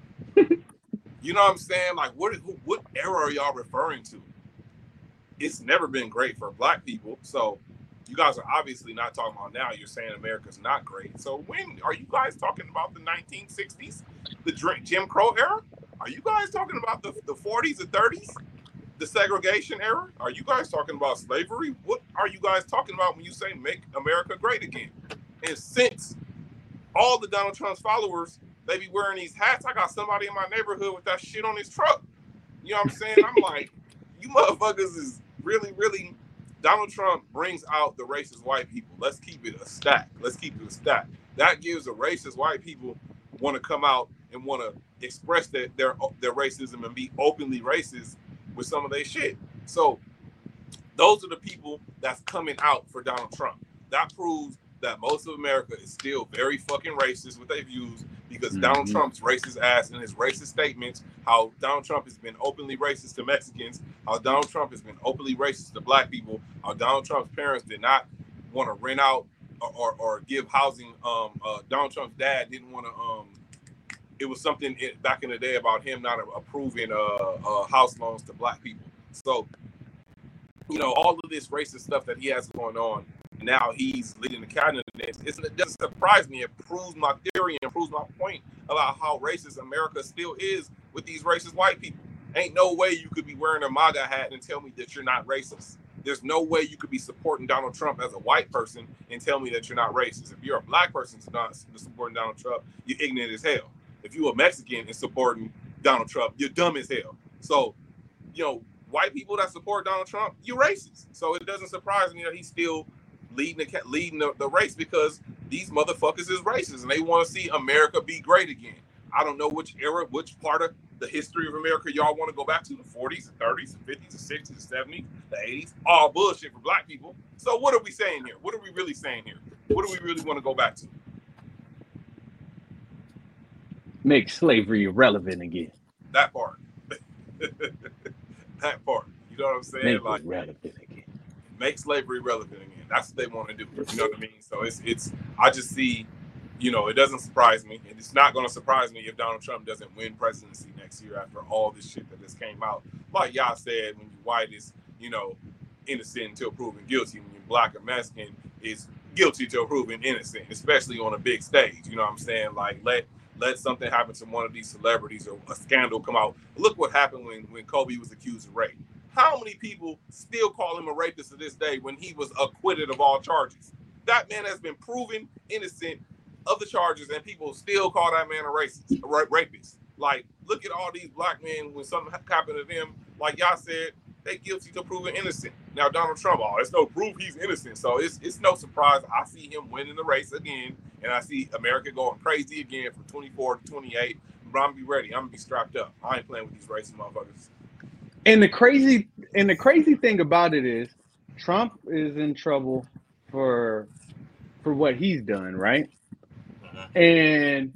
You know what I'm saying? Like, what era are y'all referring to? It's never been great for black people. So you guys are obviously not talking about now. You're saying America's not great. So when are you guys talking about the 1960s, the Jim Crow era? Are you guys talking about the 40s and 30s, the segregation era? Are you guys talking about slavery? What are you guys talking about when you say make America great again? And since all the Donald Trump's followers, they be wearing these hats, I got somebody in my neighborhood with that shit on his truck. You know what I'm saying? I'm like, you motherfuckers is really, really, Donald Trump brings out the racist white people. Let's keep it a stack. That gives the racist white people want to come out and want to express their racism and be openly racist with some of their shit. So those are the people that's coming out for Donald Trump. That proves that most of America is still very fucking racist with their views because Donald Trump's racist ass and his racist statements, how Donald Trump has been openly racist to Mexicans, how Donald Trump has been openly racist to black people, how Donald Trump's parents did not want to rent out or give housing. Donald Trump's dad didn't want to, it was something back in the day about him not approving house loans to black people. So, all of this racist stuff that he has going on, now he's leading the cabinet. It doesn't surprise me. It proves my theory and proves my point about how racist America still is with these racist white people. Ain't no way you could be wearing a MAGA hat and tell me that you're not racist. There's no way you could be supporting Donald Trump as a white person and tell me that you're not racist. If you're a black person not supporting Donald Trump, you're ignorant as hell. If you're a Mexican and supporting Donald Trump, you're dumb as hell. So, white people that support Donald Trump, you racist. So it doesn't surprise me that he's still leading the race, because these motherfuckers is racist and they want to see America be great again. I don't know which era, which part of the history of America y'all want to go back to, the 40s, the 30s, the 50s, the 60s, the 70s, the 80s. All bullshit for black people. So what are we saying here? What are we really saying here? What do we really want to go back to? Make slavery irrelevant again. That part. That part. You know what I'm saying? Make like, it relevant again. Make slavery relevant again. That's what they want to do. You know what I mean? So it's I just see, you know, it doesn't surprise me. And it's not going to surprise me if Donald Trump doesn't win presidency next year after all this shit that just came out. Like y'all said, when you're white, is, you know, innocent until proven guilty. When you're black or Mexican, is guilty till proven innocent, especially on a big stage. You know what I'm saying? Like, let something happen to one of these celebrities or a scandal come out. Look what happened when Kobe was accused of rape. How many people still call him a rapist to this day when he was acquitted of all charges? That man has been proven innocent of the charges, and people still call that man a racist, a rapist. Like, look at all these black men, when something happened to them, like y'all said, they guilty till proven innocent. Now Donald Trump, there's no proof he's innocent. So it's no surprise I see him winning the race again, and I see America going crazy again from 24 to 28. But I'm gonna be ready. I'm gonna be strapped up. I ain't playing with these racist motherfuckers. And the crazy thing about it is, Trump is in trouble for what he's done, right? And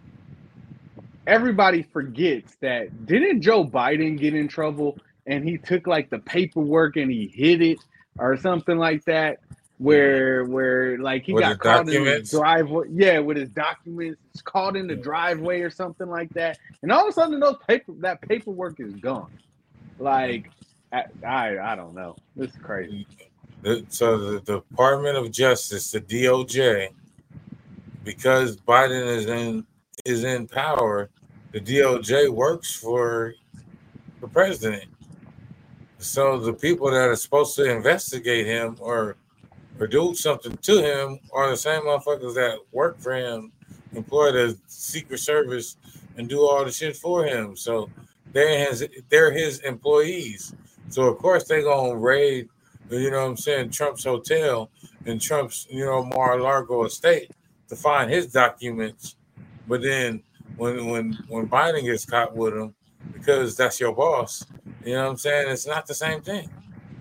everybody forgets that, didn't Joe Biden get in trouble and he took like the paperwork and he hid it or something like that, where like he got caught in his driveway, with his documents, it's caught in the driveway or something like that, and all of a sudden that paperwork is gone. Like, I don't know, this is crazy. So the Department of Justice, the DOJ, because Biden is in power, the DOJ works for the president. So the people that are supposed to investigate him or do something to him are the same motherfuckers that work for him, employ the Secret Service, and do all the shit for him. So they're his employees. So of course they're gonna raid, you know what I'm saying, Trump's hotel and Trump's, you know, Mar-a-Lago estate to find his documents. But then when Biden gets caught with him, because that's your boss, you know what I'm saying, it's not the same thing.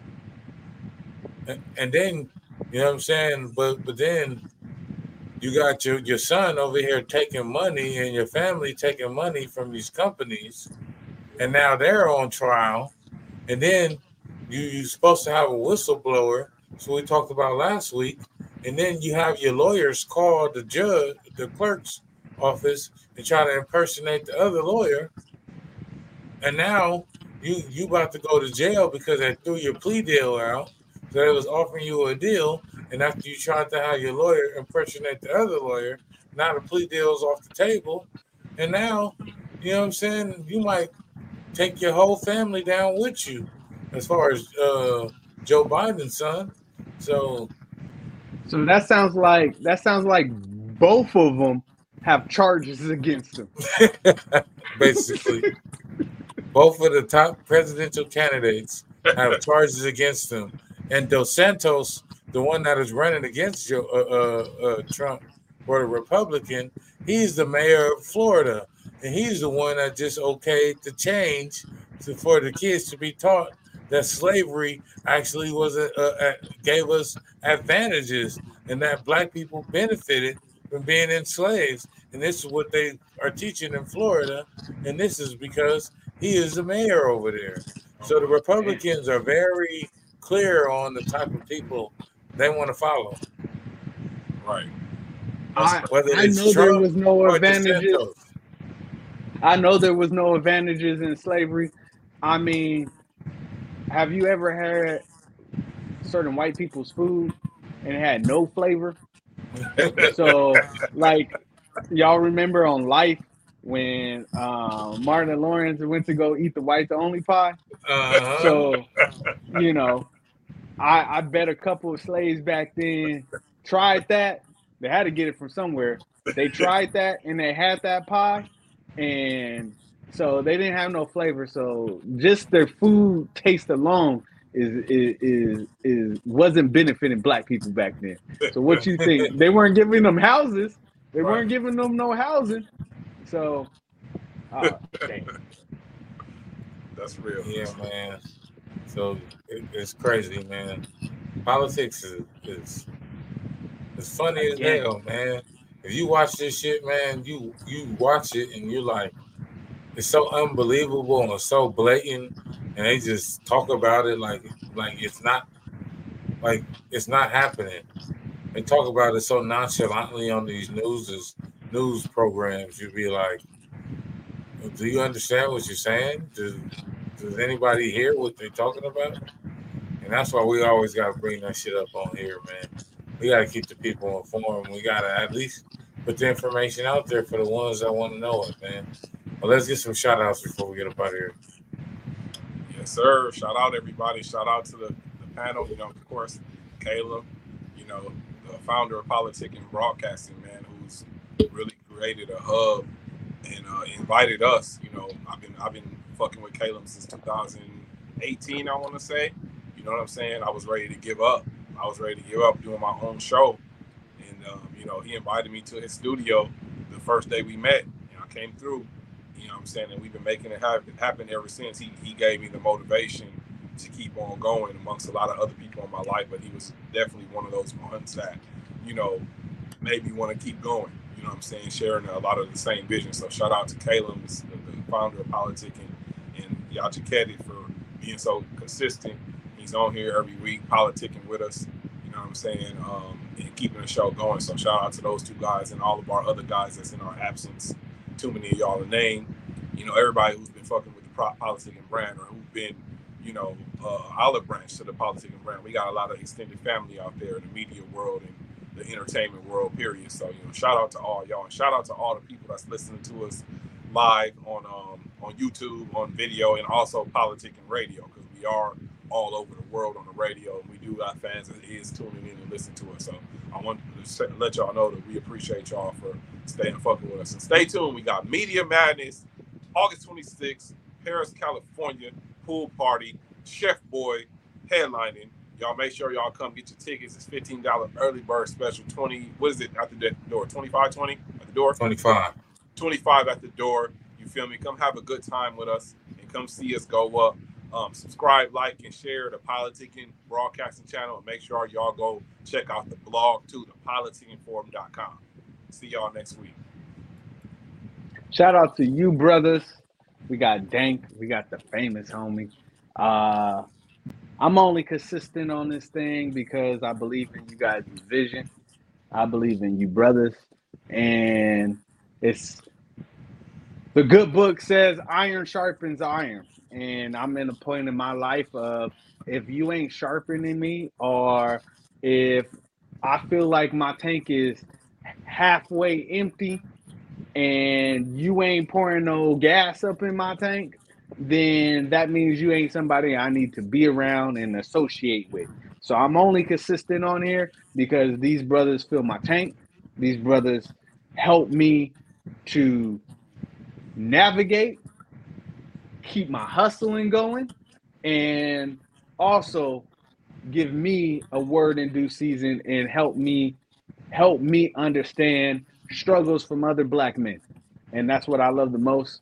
And then, you know what I'm saying, but then you got your son over here taking money and your family taking money from these companies, and now they're on trial. And then you're supposed to have a whistleblower, so we talked about last week, and then you have your lawyers call the judge, the clerk's office, and try to impersonate the other lawyer. And now you about to go to jail because they threw your plea deal out. So they was offering you a deal, and after you tried to have your lawyer impersonate the other lawyer, now the plea deal's off the table. And now, you know what I'm saying, you might take your whole family down with you, as far as Joe Biden's son. So that sounds like both of them have charges against them. Basically, both of the top presidential candidates have charges against them. And Dos Santos, the one that is running against Trump for the Republican, he's the mayor of Florida. And he's the one that just okayed the change for the kids to be taught that slavery actually gave us advantages, and that black people benefited from being enslaved. And this is what they are teaching in Florida. And this is because he is the mayor over there. So the Republicans are very clear on the type of people they want to follow. Right. I know there was no advantages. I know there was no advantages in slavery. I mean, have you ever had certain white people's food and it had no flavor? So, like, y'all remember on Life when Martin Lawrence went to go eat the whites only pie? So, you know, I bet a couple of slaves back then tried that. They had to get it from somewhere. They tried that and they had that pie, and So they didn't have no flavor. So just their food taste alone is wasn't benefiting black people back then. So what you think? They weren't giving them houses. They Right. weren't giving them no housing. So, dang. That's real. Yeah, man. So it's crazy, man. Politics is funny as Again. hell, man. If you watch this shit, man, you watch it and you're like, it's so unbelievable and so blatant, and they just talk about it like it's not happening. They talk about it so nonchalantly on these news programs. You'd be like, do you understand what you're saying? Does anybody hear what they're talking about? And that's why we always got to bring that shit up on here, man. We got to keep the people informed. We got to at least put the information out there for the ones that want to know it, man. But let's get some shout outs before we get up out of here. Yes, sir. Shout out everybody. Shout out to the panel. You know, of course, Caleb, you know, the founder of Politic and Broadcasting, man, who's really created a hub and invited us. You know, I've been fucking with Caleb since 2018, I want to say. You know what I'm saying? I was ready to give up. I was ready to give up doing my own show. And, you know, he invited me to his studio the first day we met. And I came through. You know what I'm saying? And we've been making it happen ever since. He gave me the motivation to keep on going amongst a lot of other people in my life. But he was definitely one of those ones that, you know, made me want to keep going. You know what I'm saying? Sharing a lot of the same vision. So shout out to Caleb, the founder of Politic, and Yachiketi for being so consistent. He's on here every week, politicking with us. You know what I'm saying? And keeping the show going. So shout out to those two guys and all of our other guys that's in our absence. Too many of y'all to name. You know, everybody who's been fucking with the Politic and brand, or who've been, you know, olive branch to the Politic and brand. We got a lot of extended family out there in the media world and the entertainment world, period. So, you know, shout out to all y'all, and shout out to all the people that's listening to us live on YouTube, on video, and also Politic and radio, because we are all over the world on the radio, and we do got fans that is tuning in and listening to us. So I want to let y'all know that we appreciate y'all for staying fucking with us. And stay tuned. We got Media Madness, August 26th, Paris, California, pool party, Chef Boy headlining. Y'all make sure y'all come get your tickets. It's $15 early bird special. 20. What is it at the door? 25, 20 at the door. 25. 25 at the door. You feel me? Come have a good time with us and come see us go up. Subscribe, like, and share the Politicking Broadcasting channel, and make sure y'all go check out the blog too, thepolitickingforum.com. See y'all next week. Shout out to you, brothers. We got Dank. We got the famous homie. I'm only consistent on this thing because I believe in you guys' vision. I believe in you, brothers. And it's the good book says iron sharpens iron. And I'm in a point in my life of, if you ain't sharpening me, or if I feel like my tank is halfway empty and you ain't pouring no gas up in my tank, then that means you ain't somebody I need to be around and associate with. So I'm only consistent on here because these brothers fill my tank. These brothers help me to navigate, keep my hustling going, and also give me a word in due season and help me understand struggles from other black men. And that's what I love the most.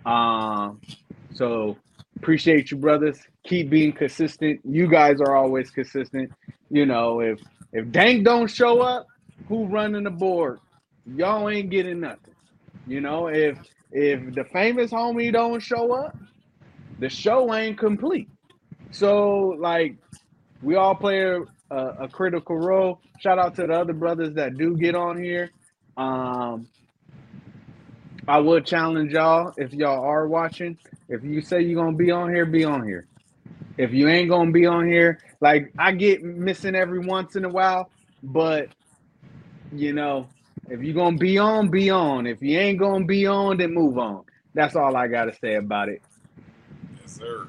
So appreciate you, brothers. Keep being consistent. You guys are always consistent. You know, if Dank don't show up, who running the board? Y'all ain't getting nothing. You know, if the famous homie don't show up, the show ain't complete. So, like, we all play a critical role. Shout out to the other brothers that do get on here. I would challenge y'all, if y'all are watching, if you say you're going to be on here, be on here. If you ain't going to be on here, like, I get missing every once in a while, but, you know, if you're going to be on, be on. If you ain't going to be on, then move on. That's all I got to say about it. Yes, sir.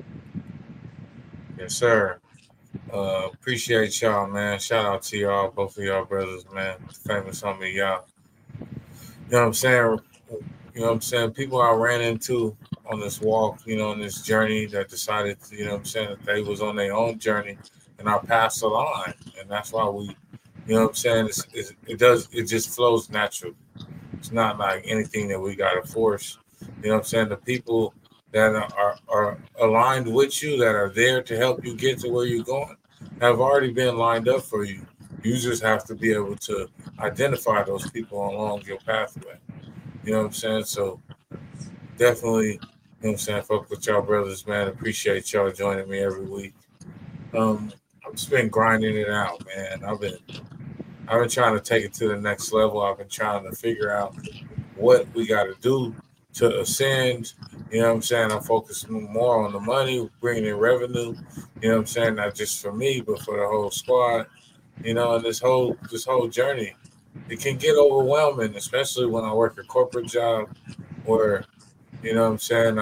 Yes, sir. Appreciate y'all, man. Shout out to y'all, both of y'all brothers, man. Famous homie, y'all. You know what I'm saying? you know what I'm saying, people I ran into on this walk, you know, on this journey that decided, you know what I'm saying, that they was on their own journey and our paths aligned. And that's why we, you know what I'm saying, it just flows naturally. It's not like anything that we got to force. You know what I'm saying? The people that are aligned with you, that are there to help you get to where you're going, have already been lined up for you. You just have to be able to identify those people along your pathway. You know what I'm saying? So definitely, you know what I'm saying, fuck with y'all brothers, man. Appreciate y'all joining me every week. I've just been grinding it out, man. I've been trying to take it to the next level. I've been trying to figure out what we got to do to ascend. You know what I'm saying? I'm focusing more on the money, bringing in revenue. You know what I'm saying? Not just for me, but for the whole squad. You know, and this whole journey, it can get overwhelming, especially when I work a corporate job where, you know what I'm saying,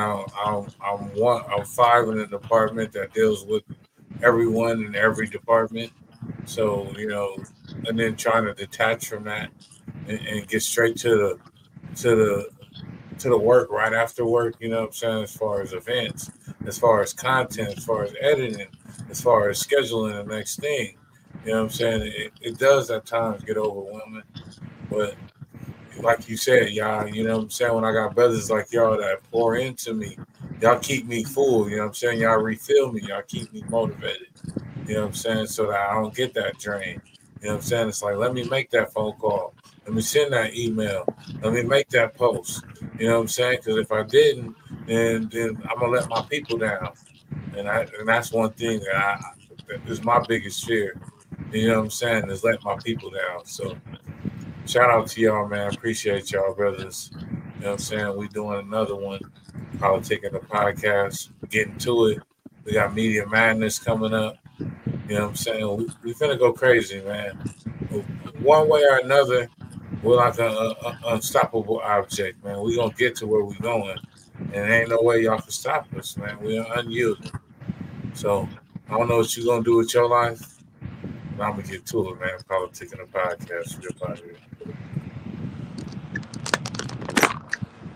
I'm five in a department that deals with everyone in every department. So, you know, and then trying to detach from that and get straight to the work right after work, you know what I'm saying, as far as events, as far as content, as far as editing, as far as scheduling the next thing. You know what I'm saying? It does at times get overwhelming. But like you said, y'all, you know what I'm saying, when I got brothers like y'all that pour into me, y'all keep me full, you know what I'm saying? Y'all refill me, y'all keep me motivated. You know what I'm saying? So that I don't get that drain. You know what I'm saying? It's like, let me make that phone call. Let me send that email. Let me make that post. You know what I'm saying? Because if I didn't, then I'm gonna let my people down. And that's one thing that is my biggest fear. You know what I'm saying? Is let my people down. So shout out to y'all, man. Appreciate y'all, brothers. You know what I'm saying? We doing another one. Politicking the podcast. Getting to it. We got Media Madness coming up. You know what I'm saying? We finna go crazy, man. One way or another, we're like an unstoppable object, man. We gonna get to where we going, and ain't no way y'all can stop us, man. We're unyielding. So I don't know what you gonna do with your life, but I'm gonna get to it, man. Politicking the podcast. We're about here.